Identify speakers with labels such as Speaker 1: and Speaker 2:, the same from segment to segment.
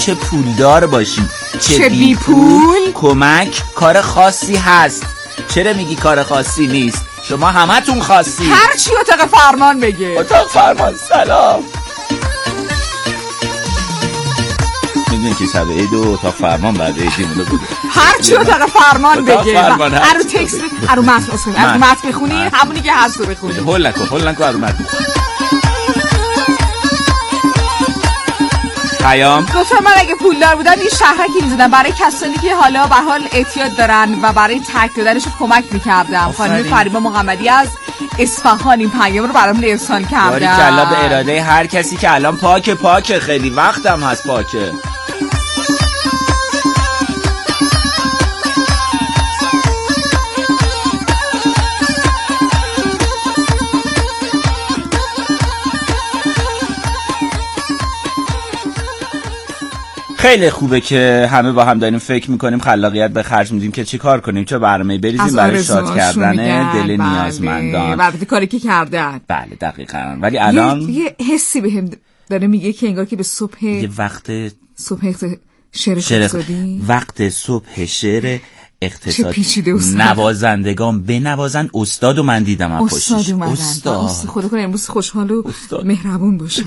Speaker 1: چه پولدار باشیم
Speaker 2: چه بی پول.
Speaker 1: کمک کار خاصی هست. چرا میگی کار خاصی نیست؟ شما همتون خاصی.
Speaker 2: هر چی اتاق فرمان بگه.
Speaker 1: اتاق فرمان سلام. میدونی که شب عید و اتاق فرمان بعد عیدی مونده بوده.
Speaker 2: هر چی اتاق فرمان بگه.
Speaker 1: هر
Speaker 2: تکست هر متن بخونی همونی که هست رو بخونی.
Speaker 1: هول نکن هر متن. پیام
Speaker 2: گفتم من اگه پولدار بودم یه شهرکی میزدم برای کسانی که حالا به حال اعتیاد دارن و برای ترک دادنش کمک میکردم. خانم فریبا محمدی از اصفهان این پیام رو برام ارسال کردن.
Speaker 1: باریکلا به اراده هر کسی که الان پاکه خیلی وقتم هست پاکه. خیلی خوبه که همه با هم داریم فکر میکنیم، خلاقیت به خرج میدیم که چی کار کنیم، چه برنامه‌ای بریزیم برای شاد کردن دل نیازمندان.
Speaker 2: البته کاری که کردن.
Speaker 1: بله دقیقاً. ولی الان
Speaker 2: یه حسی بهم داره میگه که انگار که به صبح
Speaker 1: یه وقت
Speaker 2: صبح شعر اقتصادی،
Speaker 1: وقت صبح شعر اقتصادی،
Speaker 2: استاد.
Speaker 1: نوازندگان بنوازن. استاد و من دیدم از پشتش.
Speaker 2: استاد خدا کنه امروز خوشحال و مهربون باشه.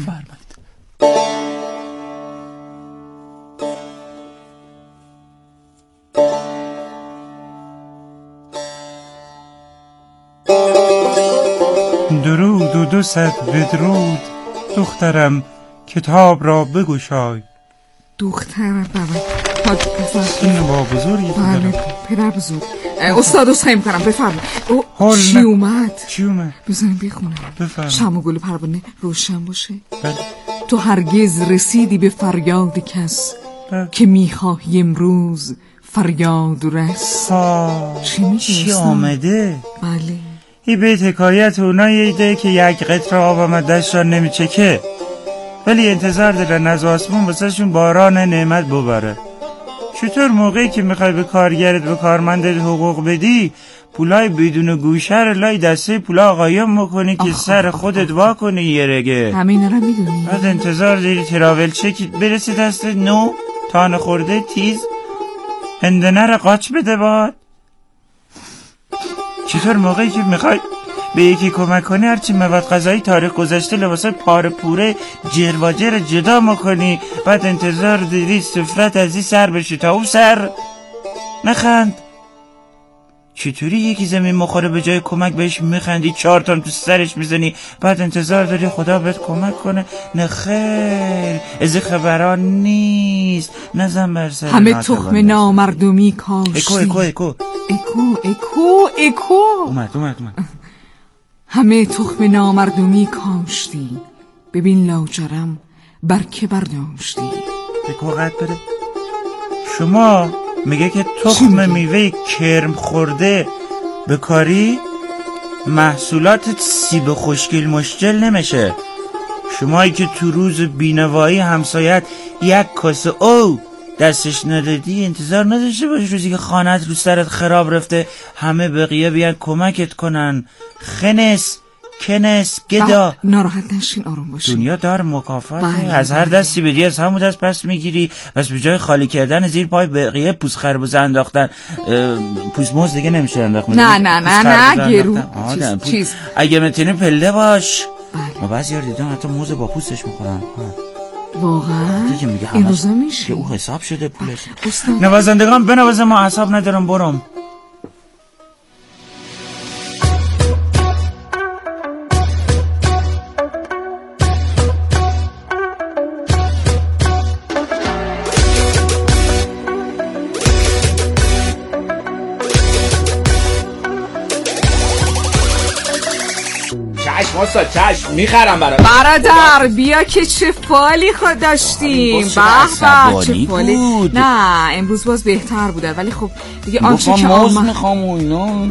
Speaker 3: درود و 200 بدرود دخترم کتاب را بگشای.
Speaker 2: دخترم بابا
Speaker 3: این با بزرگی
Speaker 2: بله پدر بزرگ. استاد سعی میکنم بفرمایید. چی اومد؟ بزنیم بخونم.
Speaker 3: بفرمایید.
Speaker 2: شمع و گل پروانه روشن باشه.
Speaker 3: بله.
Speaker 2: تو هرگز رسیدی به فریاد کس که میخواهی امروز فریاد رس. چی میگه؟
Speaker 3: چی آمده؟
Speaker 2: بله.
Speaker 3: این بیت حکایت اونایی ده که یک قطره آب آمدهش را نمیچکه ولی انتظار دارن از آسمون واسه شون باران نعمت بباره. چطور موقعی که میخوای به کارگرت به کارمندت حقوق بدی پولای بدون گوشه رو لای دسته پولا قایم میکنی که سر خودت وا کنی یه رگه.
Speaker 2: همین رو میدونی.
Speaker 3: بعد انتظار داری تراول چک برسی دست نو تان خورده تیز هندنه رو قاچ بده باد. چطور موقعی که میخوای به یکی کمک کنی هرچی مواد غذایی تاریخ گذشته لباسای پاره پوره جرواجر جدا میکنی بعد انتظار داری سفرت از این سر بشه تا اون سر نخند. چطوری یکی زمین مخوره به جای کمک بهش میخندی 4 تا تو سرش میزنی بعد انتظار داری خدا بهت کمک کنه؟ نه خیر از خبران نیست. نزن بر سر
Speaker 2: همه تخم نامردمی کاشتی.
Speaker 3: اکو اومد
Speaker 2: همه تخم نامردمی کاشتی ببین لاجرم بر که برداشتی.
Speaker 3: اکو قد بده. شما میگه که تخم میوه کرم خورده بکاری محصولات سیب خوشگل مشجل نمیشه. شمایی که تو روز بینوایی همسایت یک کاسه او دستش ندادی انتظار نداشته باشی روزی که خانت رو سرت خراب رفته همه بقیه بیان کمکت کنن. کنس گدا
Speaker 2: ناراحت نشین آروم باشین.
Speaker 3: دنیا دار مکافاته. از هر دستی بدی از همون دست پس میگیری. بس به جای خالی کردن زیر پای بقیه پوست خربوزه انداختن پوست موز دیگه نمیشه انداخت.
Speaker 2: نه گرو چیز
Speaker 3: اگه میتونی پله باش. ما بعضی یار دیدم حتی موز با پوستش میخورن.
Speaker 2: واقعا این روزا میشه
Speaker 3: که او حساب شده پولش. نوازندگان بنوازه ما حساب ندارم برم.
Speaker 1: چشم میخرم
Speaker 2: برادر بیا که چه فالی خود داشتیم. به چه فالی بود. نه امروز باز بهتر بوده ولی خب دیگه آنچه که
Speaker 1: میخوام و اینا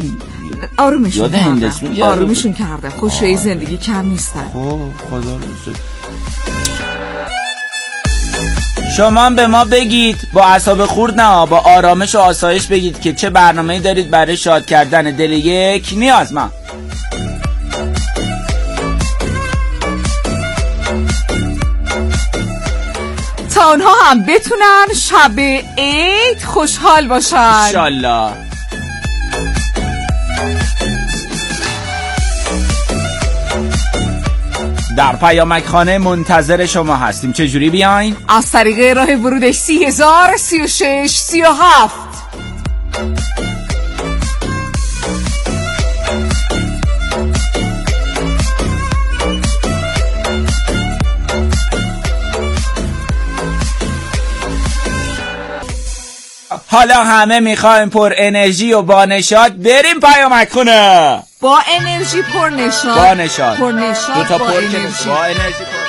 Speaker 2: آرومشون کردم. خوشی زندگی کم نیستن.
Speaker 1: خدا رسول. شما به ما بگید با اعصاب خورد نه با آرامش و آسایش بگید که چه برنامه‌ای دارید برای شاد کردن دل یک نیازمند.
Speaker 2: تا اونها هم بتونن شب عید خوشحال باشن
Speaker 1: انشالله. در پیامک خانه منتظر شما هستیم. چجوری بیاین؟
Speaker 2: از طریق راه ورودش 30,000 36 37.
Speaker 1: حالا همه میخوایم پر انرژی و با نشاط بریم پیامک خونه.
Speaker 2: با انرژی پر نشاط.
Speaker 1: با نشاط.
Speaker 2: پر نشاط.
Speaker 1: دو تا
Speaker 2: با
Speaker 1: پر
Speaker 2: انرژی.
Speaker 1: با انرژی پر.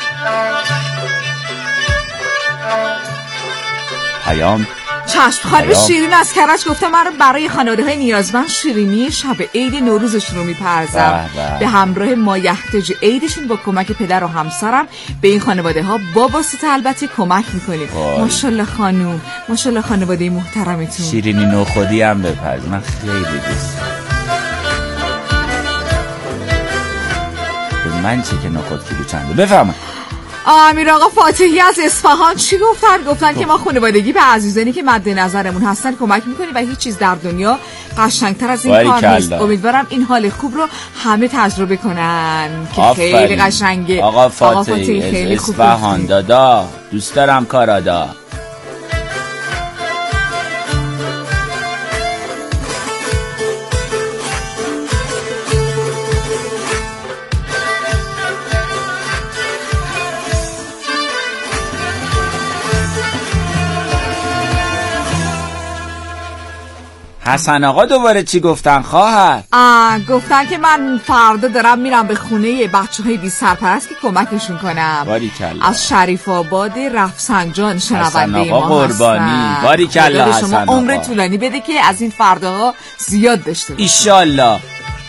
Speaker 1: پیام.
Speaker 2: چشم. خانم شیرین از کرج گفته من برای خانواده‌های نیازمند شیرینی شب عید نوروزشون رو میپرزم به همراه مایحتاج عیدشون. با کمک پدر و همسرم به این خانواده ها با واسطه البته کمک میکنیم. ماشاءالله خانوم، ماشاءالله خانواده محترمتون.
Speaker 1: شیرینی نوخودی هم بپرز، من خیلی دوست دارم. من چه که نوخود کیلو چنده بفهمم.
Speaker 2: امیر آقا فاتحی از اصفهان چی گفتن که ما خانوادگی به عزیزانی که مد نظرمون هستن کمک میکنیم و هیچ چیز در دنیا قشنگتر از این کار نیست. امیدوارم این حال خوب رو همه تجربه کنن که خیلی قشنگه.
Speaker 1: آقا فاتحی خیلی خوب. اصفهان دادا دوست دارم کارادا. حسن آقا دوباره چی گفتن خواهر؟
Speaker 2: گفتن که من فردا دارم میرم به خونه بچه‌های بی سرپرست که کمکشون کنم.
Speaker 1: باریکلا.
Speaker 2: از شریف آباد رفسنجان شنونده
Speaker 1: ما
Speaker 2: قربانی.
Speaker 1: باریکلا حسن
Speaker 2: شما
Speaker 1: آقا.
Speaker 2: عمر طولانی بده که از این فرداها زیاد داشته باشید.
Speaker 1: ایشالله.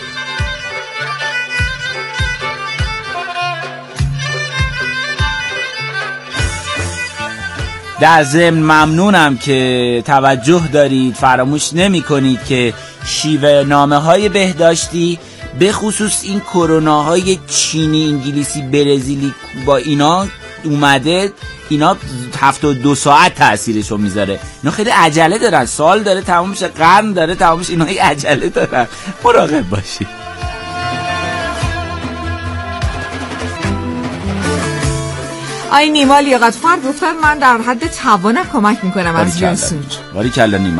Speaker 1: در ضمن ممنونم که توجه دارید، فراموش نمی کنید که شیوه نامه های بهداشتی به خصوص این کرونا های چینی، انگلیسی، برزیلی با اینا اومده، اینا 72 ساعت تأثیرشو میذاره. اینا خیلی عجله دارن، سال داره تمام میشه، قرن داره تمام میشه، اینا عجله دارن. مراقب باشید.
Speaker 2: آی نیما لیاقت‌فر گفتن من در حد توانم کمک میکنم از جنسوج.
Speaker 1: باریکلا نیما.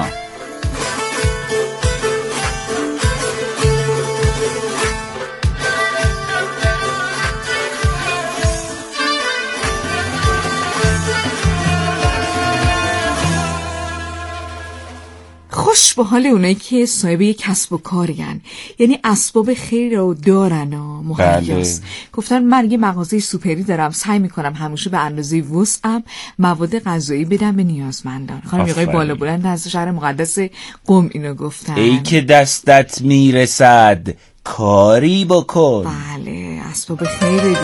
Speaker 2: خوش به حال اونایی که صاحب یک کسب و کارین، یعنی اسباب خیر رو دارن و مهیاست. گفتن من یه مغازه سوپری دارم، سعی میکنم همیشه به اندازه وسعم مواد غذایی بدم به نیازمندان. خانم آقای بالا بلند از شهر مقدس قم اینو گفتن.
Speaker 1: ای که دستت میرسد کاری بکن.
Speaker 2: بله اسباب خیر دیگه.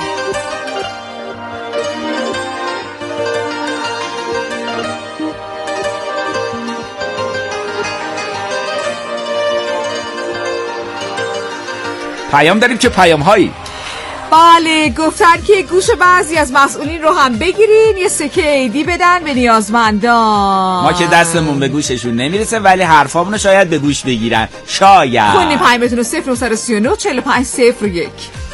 Speaker 1: پیام داریم که پیام هایی.
Speaker 2: بله گفتن که گوش بعضی از مسئولین رو هم بگیرین یه سکه عیدی بدن به نیازمندان.
Speaker 1: ما که دستمون به گوششون نمیرسه ولی حرفامونو شاید به گوش بگیرن. شاید.
Speaker 2: خونی پیامتون رو 0939 4501.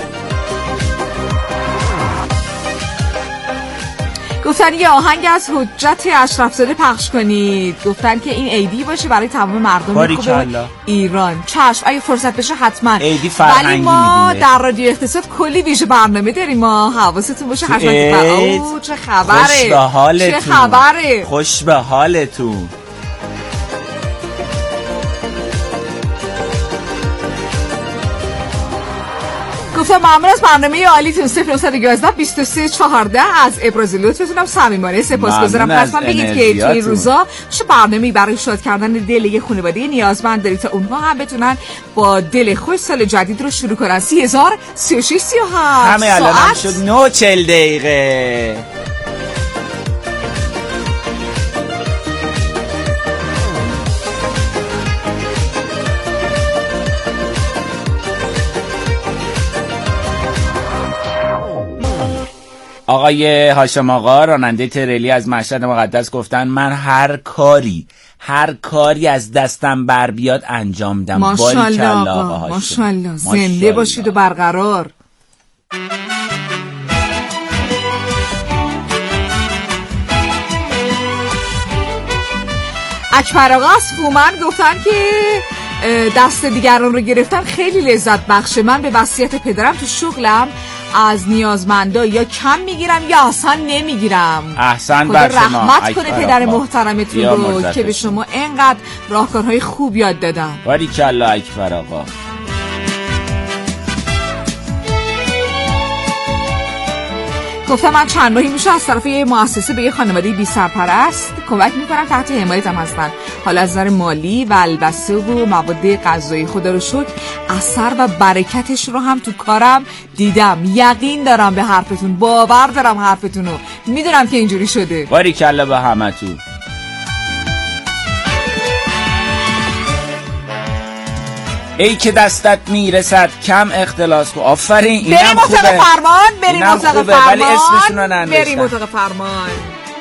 Speaker 2: گفتن یه آهنگ از حجت اشرفزاده پخش کنید. گفتن که این عیدی باشه برای تمام مردم خوب ایران. چشم اگه فرصت بشه حتما.
Speaker 1: عیدی فرهنگی
Speaker 2: ولی ما در رادیو اقتصاد کلی ویژه برنامه داریم. ما حواستون باشه حتما. چه خبره؟
Speaker 1: خوش به حالتون.
Speaker 2: چه خبره؟
Speaker 1: خوش به حالتون.
Speaker 2: گفتم ممنون از برنامه عالیتون. 0911 23 14 از ابراز لطفتونم صمیمانه سپاسگزارم. حتما بگید که توی این روزا چه برنامه‌ای برای شاد کردن دل یه خانواده نیازمند دارید تا اونها هم بتونن با دل خوش سال جدید رو شروع کنن. 30,000 36 37
Speaker 1: همه الان هم شد 9:40 دقیقه. آقای هاشم آقا راننده تریلی از مشهد مقدس گفتن من هر کاری از دستم بر بیاد انجام میدم.
Speaker 2: ماشاءالله آقا، ماشاءالله، زنده باشید و برقرار. اکبر آقا از فومن گفتن که دست دیگران رو گرفتن خیلی لذت بخشه. من به وصیت پدرم تو شغلم از نیازمندا یا کم میگیرم یا اصلا نمیگیرم.
Speaker 1: احسن بر شما.
Speaker 2: رحمت کنه پدر محترمتون رو که به شما اینقدر راهکارهای خوب یاد دادن.
Speaker 1: باریکلا اکبر آقا.
Speaker 2: گفتم من چند ماهی میشه از طرف یه مؤسسه به یه خانواده بی سرپرست کمک میکنم، تحت حمایتم هستن. حالا از نظر مالی و البسه و مواد غذایی خدا رو شکر اثر و برکتش رو هم تو کارم دیدم. یقین دارم به حرفتون، باور دارم حرفتون رو، میدونم که اینجوری شده.
Speaker 1: باریکلا به همتون. ای که دستت میرسد کم اختلاس کو. آفرین، اینم خوبه.
Speaker 2: بریم اتاق فرمان، بریم اتاق فرمان،
Speaker 1: ولی اسمشون رو ننوشتن.
Speaker 2: بریم اتاق فرمان.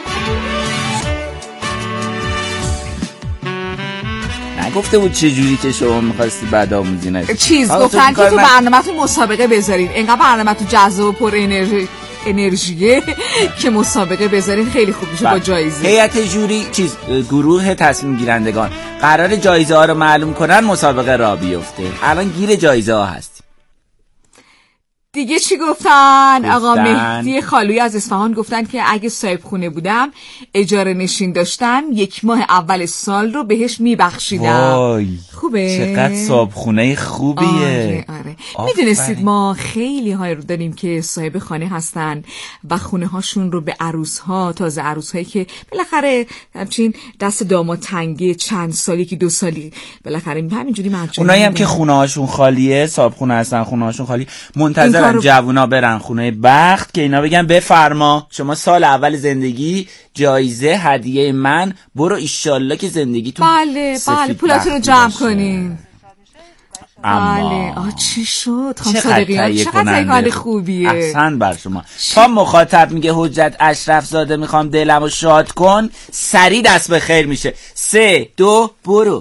Speaker 1: نگفته بود چه جوری که شما می‌خواستی بعد آموزی نشی.
Speaker 2: چیز گفتن که تو برنامه‌تون مسابقه بذارین. اینقدر برنامه‌تون جذاب و پر انرژیه که مسابقه بذارین خیلی خوب میشه با جایزه.
Speaker 1: هیئت جوری گروه تصمیم گیرندگان قرار جایزه ها رو معلوم کنن، مسابقه را بیفته. الان گیر جایزه ها هستیم.
Speaker 2: دیگه چی گفتن؟ آقا مهدی خالوی از اصفهان گفتن که اگه صاحب خونه بودم اجاره نشین داشتم 1 ماه اول سال رو بهش میبخشیدم.
Speaker 1: وای
Speaker 2: خوبه؟
Speaker 1: چقدر صاحب خونه خوبیه.
Speaker 2: آره. میدونستید ما خیلی های رو داریم که صاحب خانه هستن و خونه هاشون رو به عروس ها، تازه عروس هایی که بالاخره همچین دست داماد تنگه چند سالی که 2 سالی بالاخره همینجوری مجانی.
Speaker 1: اونایی هم که خونه هاشون خالیه، صاحب خونه هستن، خونه هاشون خالی، منتظرن جوونا برن خونه بخت که اینا بگن بفرما شما سال اول زندگی جایزه هدیه من، برو ایشالله که زندگیتون
Speaker 2: بله پولاتون رو جمع کنین. بله. چی شد خانم صادقیان؟ چقدر تهیه خوبیه.
Speaker 1: احسن بر شما. تا مخاطب میگه حجت اشرف زاده میخوام دلمو شاد کن، سریع دست به خیر میشه. 3 2 برو.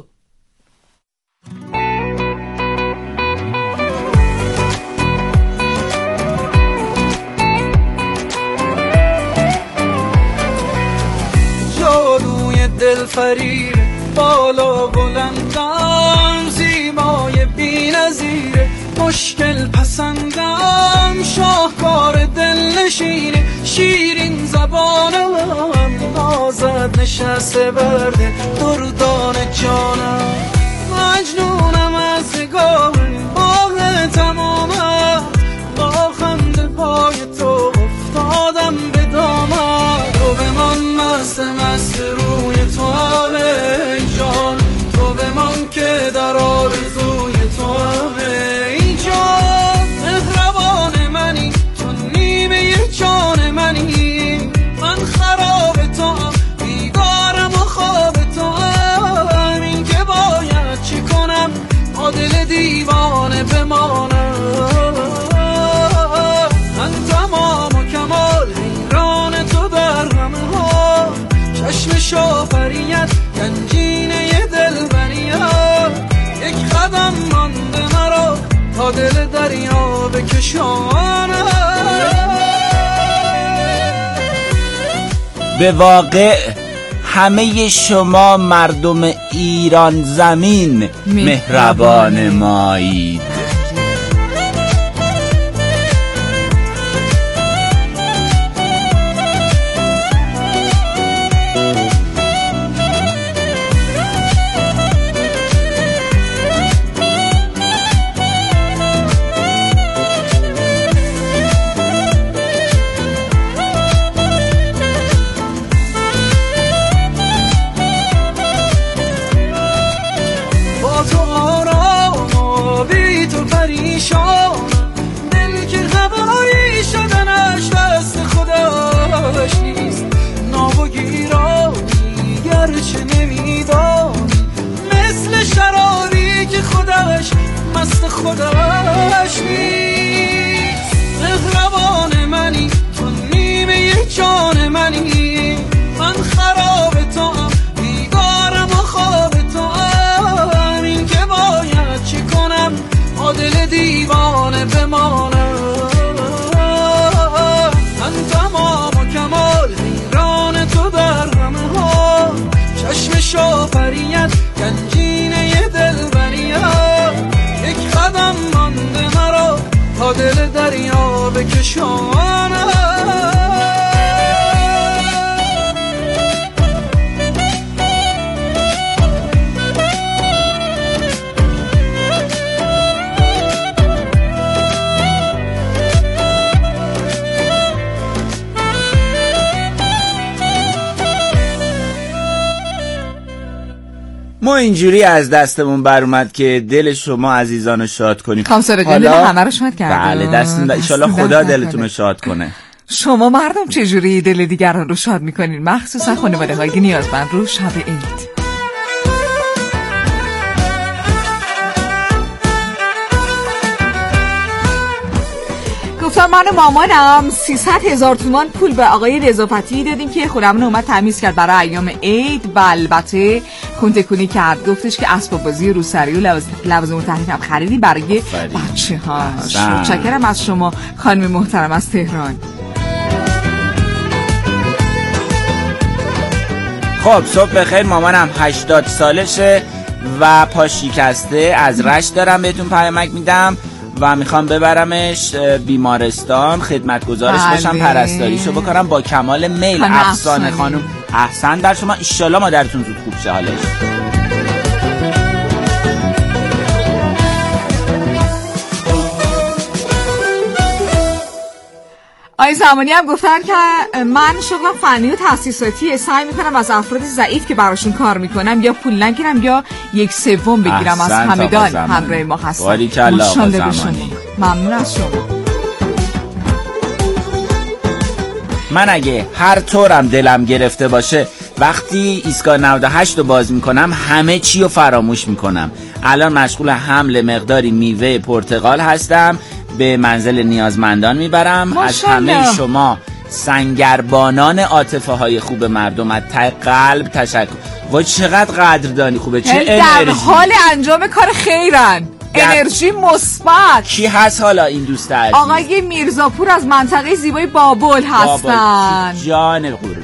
Speaker 4: جادوی دلفریب بالا بلندم، زیبای بی‌نظیره، مشکل پسندم، شاهکار دلنشینه، شیرین زبانم، نازت نشسته برده دردان جانم، مجنونم از نگاه باغ تمامم، با خنده پای تو افتادم به دامم، تو بمان مست روی تو همه جان، تو بمان که در آرزوی تو همه جان، مهربان منی تو نیمه جان منی، من خراب تو هم بیدارم و خواب تو هم، این که باید چی کنم تا دل دیوانه بمانم، من تمام و کمال حیران تو در همه ها، چشم شافریت گنجینه دلبریت، یک قدم مانده مرا تا دل دریا بکشانم.
Speaker 1: به واقع همه شما مردم ایران زمین مهربان مایید. خودش نیست، مهربان منی تو
Speaker 4: نیمه جان منی، من خراب تو هم، بیگارم و خواب تو هم، این که باید چی کنم با دل دیوانه بمانم. من تمام و کمال حیران تو در همه ها، چشم شافریت گنجینه دلبریت، یک قدم مانده مرا تا دل دریا بکشانم.
Speaker 1: ما اینجوری از دستمون بر اومد که دل شما عزیزان رو شاد کنیم.
Speaker 2: کامسر جان دل همه رو شاد کردن.
Speaker 1: بله دستون ایشالله خدا دلتون رو شاد کنه.
Speaker 2: شما مردم چجوری دل دیگران رو شاد میکنین، مخصوصا خانواده های نیازمند رو شب عید؟ گفتم من و مامانم 300,000 تومان پول به آقای رضافتی دادیم که خودمون اومد تمیز کرد برای ایام عید و البته کنتکونی کرد. گفتش که اسباب بازی روسری و لوازم تحریر هم خریدی برای بچه هاش. متشکرم از شما خانم محترم از تهران.
Speaker 1: خب صبح بخیر. مامانم 80 سالشه و پا شکسته، از رشت دارم بهتون پیامک میدم و میخوام ببرمش بیمارستان خدمتگزارش باشم، پرستاریشو بکنم با کمال میل. افسانه خانم احسن در شما، ایشالله مادرتون زود خوب شه حالش.
Speaker 2: آقای زمانی هم گفتن که من شغلم فنی و تاسیساتی، سعی میکنم از افراد ضعیف که براشون کار میکنم یا پول نگیرم یا 1/3 بگیرم از همگان همراه ما هستن.
Speaker 1: باریکالله آقا زمانی.
Speaker 2: ممنون از شما.
Speaker 1: من اگه هر طورم دلم گرفته باشه وقتی ایستگاه 98 رو باز میکنم همه چی رو فراموش میکنم. الان مشغول حمل مقداری میوه پرتقال هستم، به منزل نیازمندان میبرم. از همه شما سنگربانان عاطفه های خوب مردم از ته قلب تشکر. و چقدر قدردانی خوبه، چه انرژی
Speaker 2: در حال انجام کار خیرن، انرژی مثبت.
Speaker 1: کی هست حالا این دوست عزیز؟
Speaker 2: آقای میرزاپور از منطقه زیبای بابل هستن.
Speaker 1: جان قربان.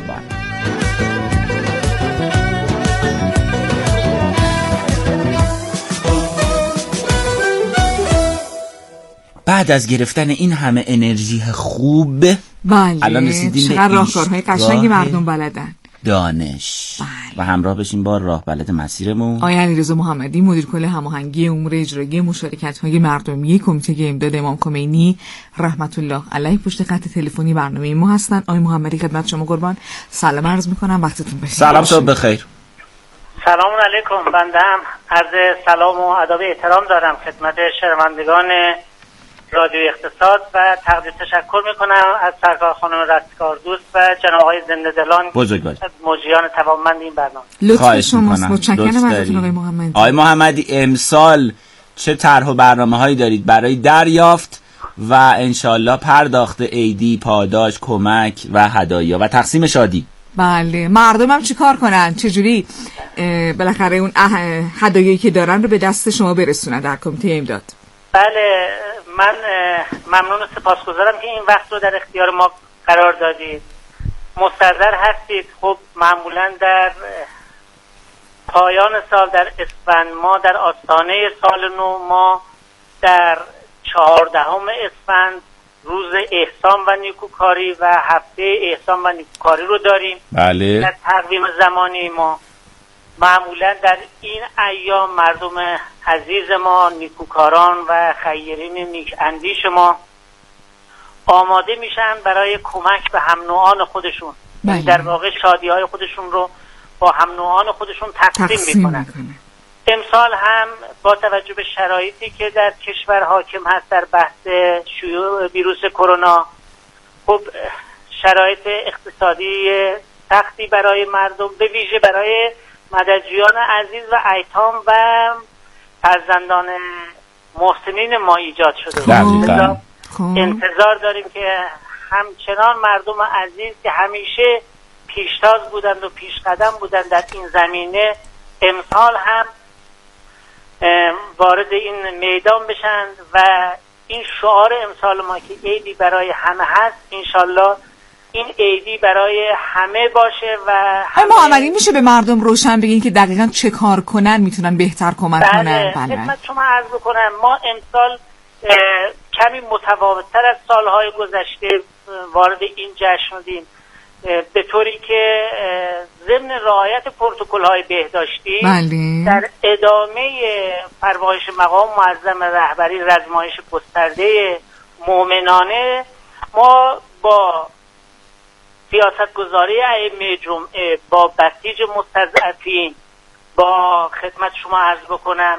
Speaker 1: بعد از گرفتن این همه انرژی خوب
Speaker 2: بله،
Speaker 1: الان رسیدیم به
Speaker 2: راهکارهای قشنگی مردم بلدن.
Speaker 1: دانش
Speaker 2: بله.
Speaker 1: و همراه بشیم با راه بلد مسیرمون.
Speaker 2: آقای علیرضا محمدی مدیر کل هماهنگی امور اجرایی مشارکت‌های مردمی کمیته امداد امام خمینی رحمت الله علیه پشت خط تلفنی برنامه ما هستن. آقای محمدی خدمت شما قربان سلام عرض می‌کنم، وقتتون بخیر.
Speaker 1: سلام صبح بخیر.
Speaker 5: سلام علیکم. بنده هم عرض سلام و ادب احترام دارم خدمت شنوندگان رادیو اقتصاد و تقدیر تشکر میکنم از سرکار خانم رستگار دوست و جناب آقای زنده دلان
Speaker 1: بزرگوار
Speaker 5: مجریان توانمند این برنامه.
Speaker 2: لطف شماست، متشکرم ازتون آقای محمدی.
Speaker 1: آقای محمدی امسال چه طرح و برنامه‌هایی دارید برای دریافت و انشالله پرداخت عیدی، پاداش، کمک و هدایا و تقسیم شادی؟
Speaker 2: بله، مردم هم چی کار کنن؟ چجوری بالاخره اون هدایایی که دارن رو به دست شما برسونن در کمیته امداد؟
Speaker 5: بله، من ممنون و سپاسگزارم که این وقت رو در اختیار ما قرار دادید. مستحضر هستید خب معمولا در پایان سال در اسفند ما در آستانه سال نو ما در 14 اسفند روز احسان و نیکوکاری و هفته احسان و نیکوکاری رو داریم.
Speaker 1: بله.
Speaker 5: در تقویم زمانی ما معمولا در این ایام مردم عزیز ما، نیکوکاران و خیرین نیک اندیش ما آماده میشن برای کمک به هم نوعان خودشون. در واقع شادی های خودشون رو با هم نوعان خودشون تقسیم میکنن. امسال هم با توجه به شرایطی که در کشور حاکم هست در بحث شیوع ویروس کرونا، خب شرایط اقتصادی سختی برای مردم به ویژه برای مددجویان عزیز و ایتام و فرزندان محسنین ما ایجاد شده. انتظار داریم که همچنان مردم عزیز که همیشه پیشتاز بودند و پیش قدم بودند در این زمینه امسال هم وارد این میدان بشن و این شعار امسال ما که عیدی برای همه هست، انشالله این عیدی برای همه باشه. و
Speaker 2: محمدی میشه به مردم روشن بگین که دقیقاً چه کار کنن میتونن بهتر کمک کنن؟
Speaker 5: خدمت شما عرض بکنم ما امسال کمی متفاوت‌تر از سالهای گذشته وارد این جشن شدیم، به طوری که ضمن رعایت پروتکل‌های بهداشتی در ادامه فرمایش مقام معظم رهبری رزمایش گسترده مومنانه ما با سیاستگذاری ائمه جمعه، با بسیج مستضعفین، با خدمت شما عرض بکنم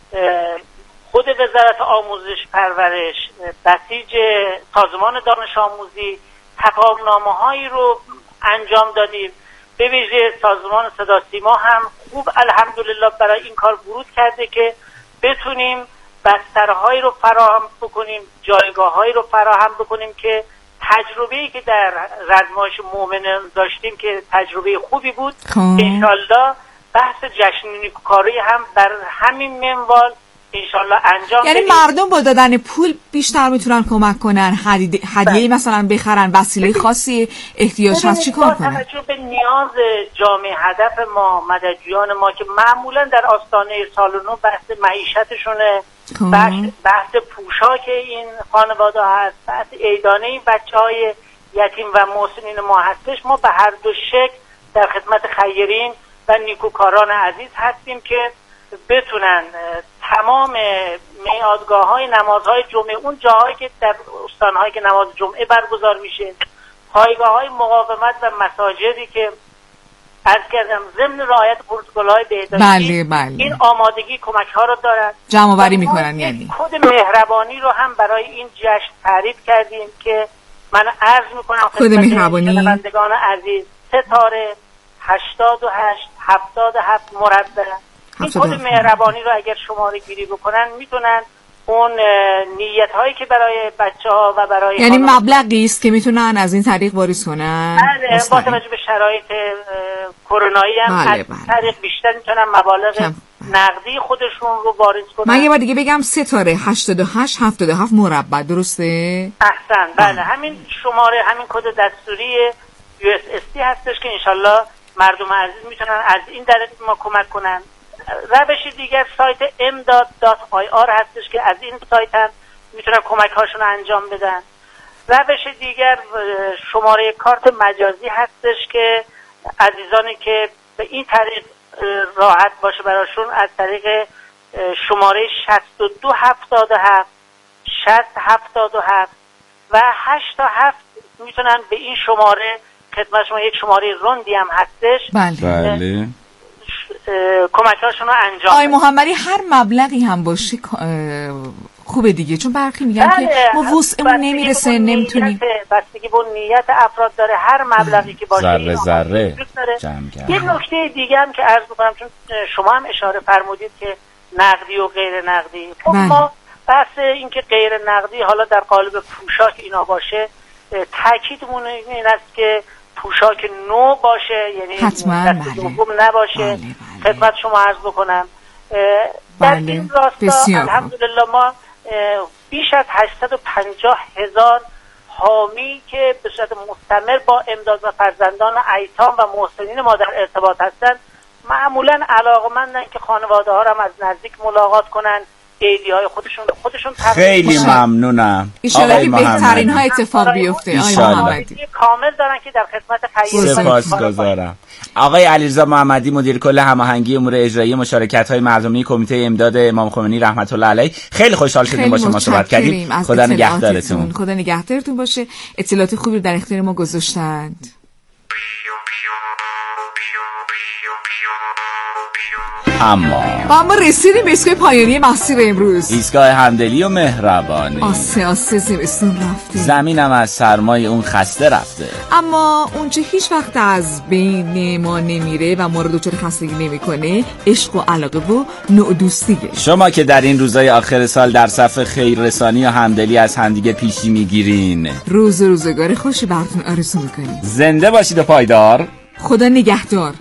Speaker 5: خود وزارت آموزش پرورش، بسیج سازمان دانش آموزی تفاهم‌نامه‌هایی رو انجام دادیم. به ویژه سازمان صدا سیما هم خوب الحمدلله برای این کار ورود کرده که بتونیم بسترهایی رو فراهم بکنیم، جایگاه‌هایی رو فراهم بکنیم که تجربه‌ای که در رزمایش مومنان داشتیم که تجربه خوبی بود. انشالله بحث جشن نیکوکاری هم بر همین منوال انشالله انجام
Speaker 2: یعنی مردم با دادن پول بیشتر میتونن کمک کنن، هدیه مثلا بخرن، وسیله خاصی احتیاج هست چی کار کنن؟
Speaker 5: توجه به نیاز جامعه هدف ما، مددجویان ما که معمولا در آستانه سال نو بحث معیشتشونه، بحث پوشاک این خانواده هست، بحث عیدانه این بچه‌های یتیم و محسنین ما هستش. ما به هر دو شکل در خدمت خیرین و نیکوکاران عزیز هستیم که بتونن تمام میادگاه‌های نمازهای جمعه، اون جاهایی که در استان‌هایی که نماز جمعه برگزار میشه، پایگاه‌های مقاومت و مساجدی که عرض کردم ضمن رعایت پروتکل‌های بهداشتی این آمادگی کمک‌ها رو دارن،
Speaker 2: جمع‌آوری می‌کنن. یعنی
Speaker 5: خود مهربانی رو هم برای این جشن تعریف کردیم که من عرض می‌کنم
Speaker 2: خود مهربانی
Speaker 5: شنوندگان عزیز ستاره 88 77 مربع این کد مهربانی رو اگر شماره گیری بکنن میتونن اون نیت هایی که برای بچه‌ها و برای
Speaker 2: یعنی مبلغی است که میتونن از این طریق واریز کنن.
Speaker 5: بله با توجه به شرایط کرونایی هم از طریق بیشتر میتونن مبالغ نقدی خودشون رو واریز کنن.
Speaker 2: من یه بار دیگه بگم ستاره 88 77 مربع درسته؟
Speaker 5: احسن بله همین شماره همین کد دستوری USSD هستش که انشالله مردم عزیز میتونن از این طریق ما کمک کنن. روش دیگر سایت m.ir هستش که از این سایت هم میتونن کمک هاشون انجام بدن. روش دیگر شماره کارت مجازی هستش که عزیزانی که به این طریق راحت باشه براشون از طریق شماره 6277 6077 و 8 میتونن به این شماره خدمت شما یک شماره روندی هم هستش
Speaker 2: بله
Speaker 5: کمک‌هاشون رو انجام
Speaker 2: آقای محمدی هر مبلغی هم باشه خوبه دیگه، چون برخی میگن که ما وسعمون نمیرسه نمیتونیم.
Speaker 5: بستگی به نیت افراد داره، هر مبلغی که باشه
Speaker 1: ذره جمع کرد.
Speaker 5: یه نکته دیگه هم که عرض می‌کنم چون شما هم اشاره فرمودید که نقدی و غیر نقدی، خب ما بحث این که غیر نقدی حالا در قالب پوشاک اینا باشه تاکیدمون این است که پوشاک نو باشه، یعنی دست دوم نباشه. خدمت شما عرض بکنم در این راستا الحمدلله ما بیش از 850,000 حامی که به صورت مستمر با امداد و فرزندان ایتام و محسنین ما در ارتباط هستند معمولا علاقمندن که خانواده ها را هم از نزدیک ملاقات کنن، ایدی های خودشون
Speaker 1: خیلی ممنونم.
Speaker 2: ایشالا که بهترین ها اتفاق بیفته. آقای محمدی
Speaker 5: کامل دارن که در خدمت خیرین.
Speaker 1: سپاسگزارم. آقای علیرضا محمدی مدیر کل هماهنگی امور اجرایی مشارکت های مردمی کمیته امداد امام خمینی رحمت الله علیه، خیلی خوشحال شدیم با شما صحبت کردیم. خدا نگهدارتون.
Speaker 2: خدا نگهدارتون باشه. اطلاعات خوبی در اختیار ما گذاشتند. اما رسیدیم به ایستگاه پایانی مسیر امروز،
Speaker 1: ایستگاه همدلی و مهربانی.
Speaker 2: آسه زمستون رفته،
Speaker 1: زمینم از سرمای اون خسته رفته،
Speaker 2: اما اون چه هیچ وقت از بین ما نمیره و ما رو دچار خستگی نمیکنه عشق و علاقه و نوع دوستیه.
Speaker 1: شما که در این روزهای آخر سال در صف خیررسانی و همدلی از همدیگه پیشی میگیرین،
Speaker 2: روزگار خوشی براتون آرزو میکنیم.
Speaker 1: زنده باشید و پایدار.
Speaker 2: خدا نگهدار.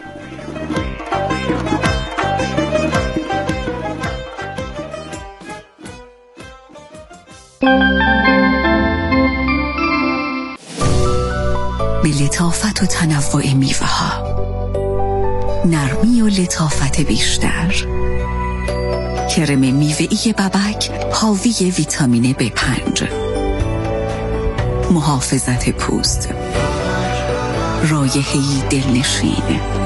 Speaker 6: به لطافت و تنوع میوه ها، نرمی و لطافت بیشتر، کرم میوه‌ای ببک حاوی ویتامین B5، محافظت پوست، رایحه‌ای دلنشین.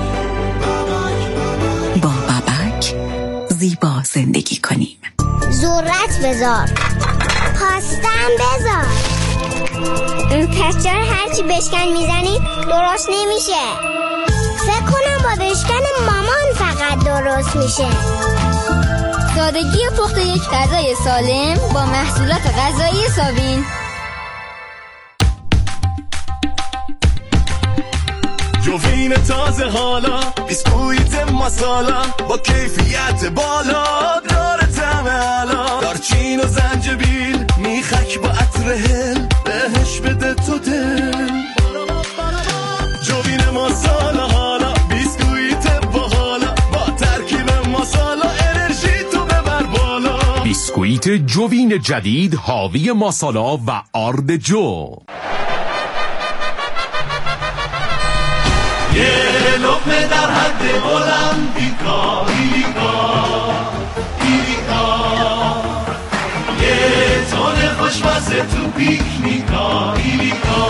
Speaker 6: با ببک زیبا زندگی کنیم.
Speaker 7: ذرت بذار، پاستم بذار. این تکچر هرچی بشکن میزنی درست نمیشه. فکر کنم با بشکن مامان فقط درست میشه.
Speaker 8: سادگی پخت یک غذای سالم با محصولات غذایی سابین.
Speaker 9: جوین تازه حالا، بیسکویت مسالا با کیفیت بالا، داره طعم علا، دارچین و زنجبیل میخک با عطر هل، بهش بده تو دل. جوین مسالا حالا، بیسکویت باحالا با ترکیب مسالا، انرژی تو ببر بالا.
Speaker 10: بیسکویت جوین جدید حاوی مسالا و آرد جو.
Speaker 9: یه لقمه در حد المپیکا، ایریکا، یه تون خوشمزه تو پیکنیکا، ایریکا،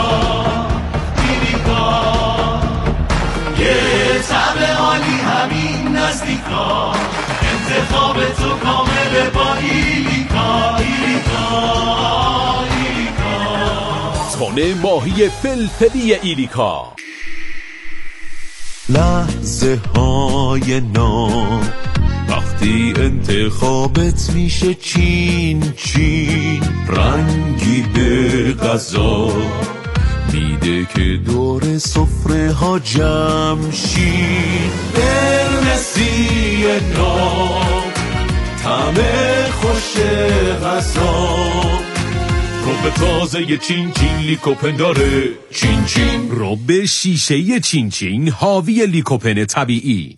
Speaker 9: یه طعم عالی همین نزدیکا، انتخاب تو کامل با ایریکا.
Speaker 10: تون ماهی فلفلی ایریکا.
Speaker 9: لحظه های نام وقتی انتخابت میشه چین چین، رنگی به غذا میده که دور سفره ها جمع شین. قرمزی نام طعم خوش غذا، رب تازه چین چین لیکوپن داره، چین چین
Speaker 10: رب شیشه چین چین حاوی لیکوپن طبیعی.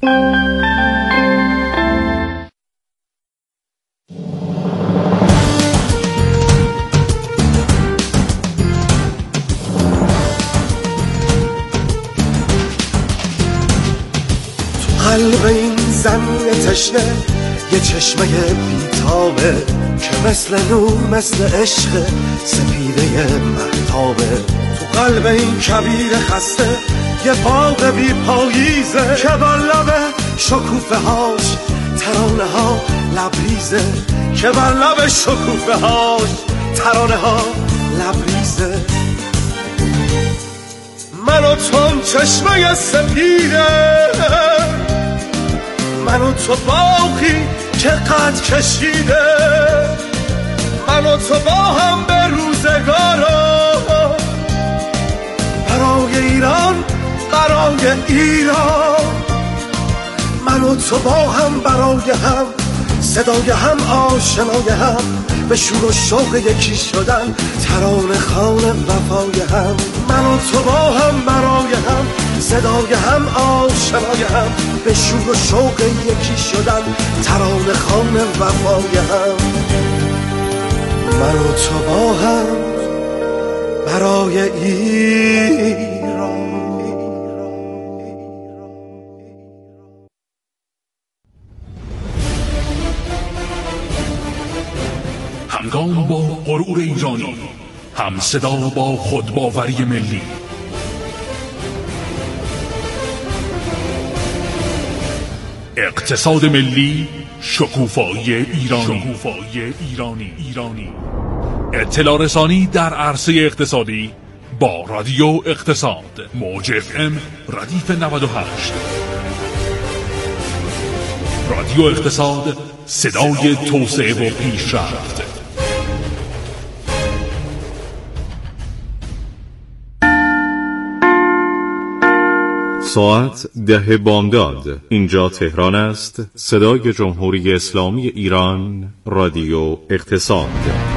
Speaker 9: تو قلب این زمین تشنه یه چشمه بیتابه که مثل نور مثل عشق سپیده مهتابه. تو قلب این کبیر خسته یه باغ بی پاییزه که بر لب شکوفه هاش ترانه ها لبریزه، که بر لب شکوفه هاش ترانه ها لبریزه. من و تو چشمه سپیده، من و تو باقی که قد کشیده، من و تو با هم به روزگارا، برای ایران برای ایران. من و تو با هم برای هم، صدای هم آشنای هم، به شور و شوق یکی شدن، ترانه خوان وفای هم. من و تو با هم برای هم، صدای هم آشنای هم، به شور و شوق یکی شدن، ترانه خوان وفای هم. من و تو با هم برای ایران.
Speaker 10: همگام با غرور ایرانی، هم صدا با خودباوری ملی. اقتصاد ملی، شکوفایی ایرانی. اطلاع رسانی در عرصه اقتصادی با رادیو اقتصاد، موج FM ردیف 98. رادیو اقتصاد، صدای توسعه و پیشرفت.
Speaker 11: ساعت 10 بامداد. اینجا تهران است. صدای جمهوری اسلامی ایران، رادیو اقتصاد.